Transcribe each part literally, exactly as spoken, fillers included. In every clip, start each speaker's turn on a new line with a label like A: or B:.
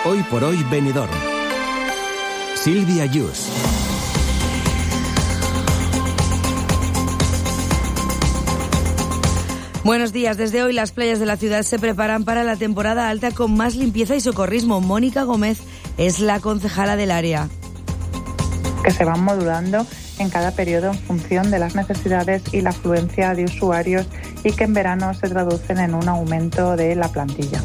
A: Hoy por hoy Benidorm. Silvia Yus.
B: Buenos días. Desde hoy las playas de la ciudad se preparan para la temporada alta con más limpieza y socorrismo. Mónica Gómez es la concejala del área.
C: Que se van modulando en cada periodo en función de las necesidades y la afluencia de usuarios y que en verano se traducen en un aumento de la plantilla.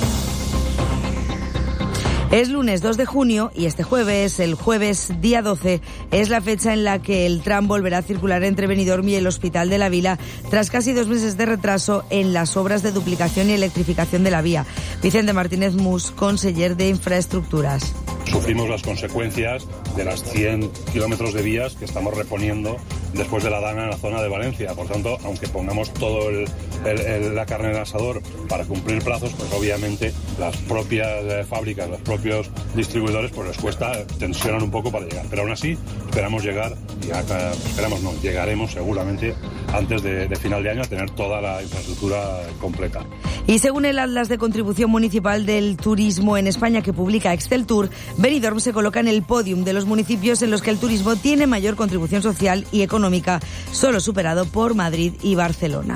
B: Es lunes dos de junio y este jueves, el jueves día doce, es la fecha en la que el tram volverá a circular entre Benidorm y el Hospital de la Vila tras casi dos meses de retraso en las obras de duplicación y electrificación de la vía. Vicente Martínez Mus, conseller de Infraestructuras.
D: Sufrimos las consecuencias de las cien kilómetros de vías que estamos reponiendo después de la Dana en la zona de Valencia. Por tanto, aunque pongamos todo el, el, el, la carne en el asador para cumplir plazos, pues obviamente las propias eh, fábricas, los propios distribuidores, pues les cuesta, tensionan un poco para llegar. Pero aún así, esperamos llegar, y acá, esperamos no, llegaremos seguramente antes de, de final de año a tener toda la infraestructura completa.
B: Y según el Atlas de Contribución Municipal del Turismo en España que publica Exceltur, Benidorm se coloca en el podium de los municipios en los que el turismo tiene mayor contribución social y económica, solo superado por Madrid y Barcelona.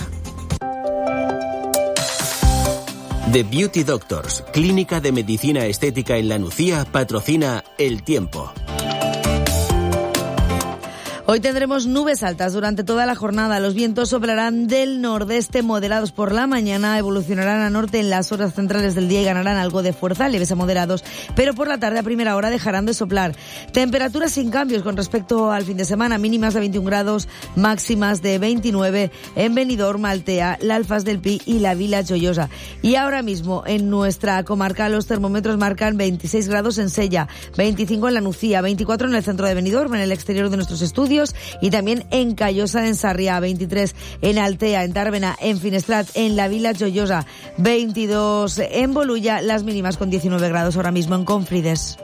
A: The Beauty Doctors, clínica de medicina estética en La Nucía, patrocina El Tiempo.
B: Hoy tendremos nubes altas durante toda la jornada. Los vientos soplarán del nordeste moderados por la mañana, evolucionarán a norte en las horas centrales del día y ganarán algo de fuerza, leves a moderados, pero por la tarde a primera hora dejarán de soplar. Temperaturas sin cambios con respecto al fin de semana, mínimas de veintiún grados, máximas de veintinueve en Benidorm, Altea, la Alfaz del Pi y la Vila Joiosa. Y ahora mismo en nuestra comarca los termómetros marcan veintiséis grados en Sella, veinticinco en La Nucía, veinticuatro en el centro de Benidorm, en el exterior de nuestros estudios, y también en Callosa, en Sarriá, veintitrés en Altea, en Tàrbena, en Finestrat, en la Vila Joiosa, veintidós en Bolulla, las mínimas con diecinueve grados ahora mismo en Confrides.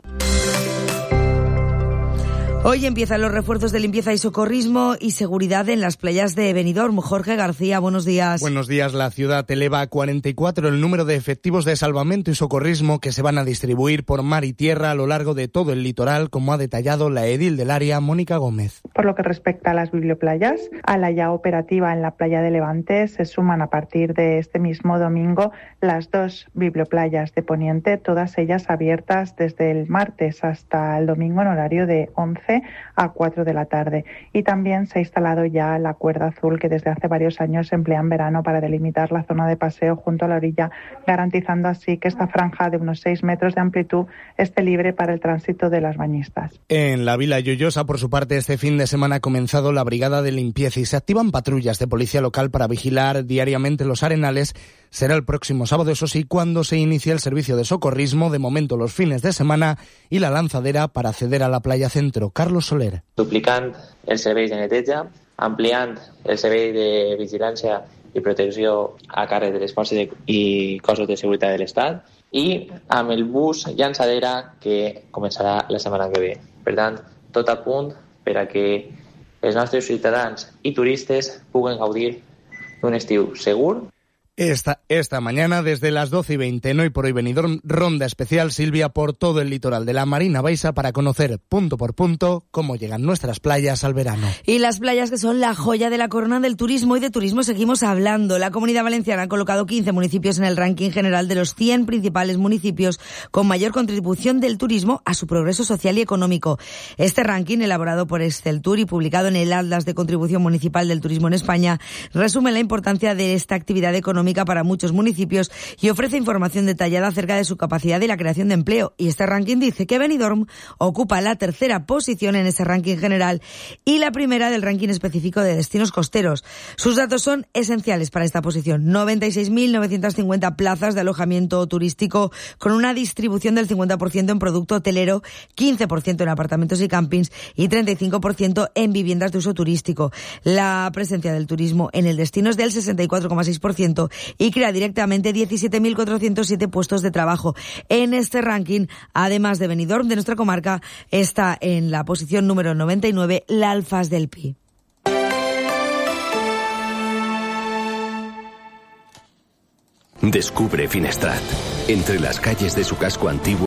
B: Hoy empiezan los refuerzos de limpieza y socorrismo y seguridad en las playas de Benidorm. Jorge García, buenos días.
E: Buenos días. La ciudad eleva a cuarenta y cuatro el número de efectivos de salvamento y socorrismo que se van a distribuir por mar y tierra a lo largo de todo el litoral, como ha detallado la edil del área, Mónica Gómez.
C: Por lo que respecta a las biblioplayas, a la ya operativa en la playa de Levante se suman a partir de este mismo domingo las dos biblioplayas de Poniente, todas ellas abiertas desde el martes hasta el domingo en horario de once a cuatro de la tarde. Y también se ha instalado ya la cuerda azul que desde hace varios años se emplea en verano para delimitar la zona de paseo junto a la orilla, garantizando así que esta franja de unos seis metros de amplitud esté libre para el tránsito de las bañistas.
E: En la Vila Joiosa, por su parte, este fin de semana ha comenzado la brigada de limpieza y se activan patrullas de policía local para vigilar diariamente los arenales. Será el próximo sábado, eso sí, cuando se inicie el servicio de socorrismo, de momento los fines de semana, y la lanzadera para acceder a la playa centro. Carlos Soler.
F: Duplicant el servei de neteja, ampliant el servei de vigilància i protecció a càrrec de les forces i cossos de seguretat de l'Estat i amb el bus llançadera que començarà la setmana que ve. Per tant, tot a punt per a que els nostres ciutadans i turistes puguen gaudir d'un estiu segur.
E: Esta, esta mañana, desde las doce y veinte, en Hoy por Hoy Benidorm, ronda especial, Silvia, por todo el litoral de la Marina Baixa para conocer punto por punto cómo llegan nuestras playas al verano.
B: Y las playas que son la joya de la corona del turismo, y de turismo seguimos hablando. La Comunidad Valenciana ha colocado quince municipios en el ranking general de los cien principales municipios con mayor contribución del turismo a su progreso social y económico. Este ranking, elaborado por Exceltur y publicado en el Atlas de Contribución Municipal del Turismo en España, resume la importancia de esta actividad económica para muchos municipios y ofrece información detallada acerca de su capacidad y la creación de empleo. Y este ranking dice que Benidorm ocupa la tercera posición en ese ranking general y la primera del ranking específico de destinos costeros. Sus datos son esenciales para esta posición. noventa y seis mil novecientas cincuenta plazas de alojamiento turístico con una distribución del cincuenta por ciento en producto hotelero, quince por ciento en apartamentos y campings y treinta y cinco por ciento en viviendas de uso turístico. La presencia del turismo en el destino es del sesenta y cuatro coma seis por ciento y crea directamente diecisiete mil cuatrocientos siete puestos de trabajo. En este ranking, además de Benidorm, de nuestra comarca, está en la posición número noventa y nueve la Alfaz del Pi.
A: Descubre Finestrat. Entre las calles de su casco antiguo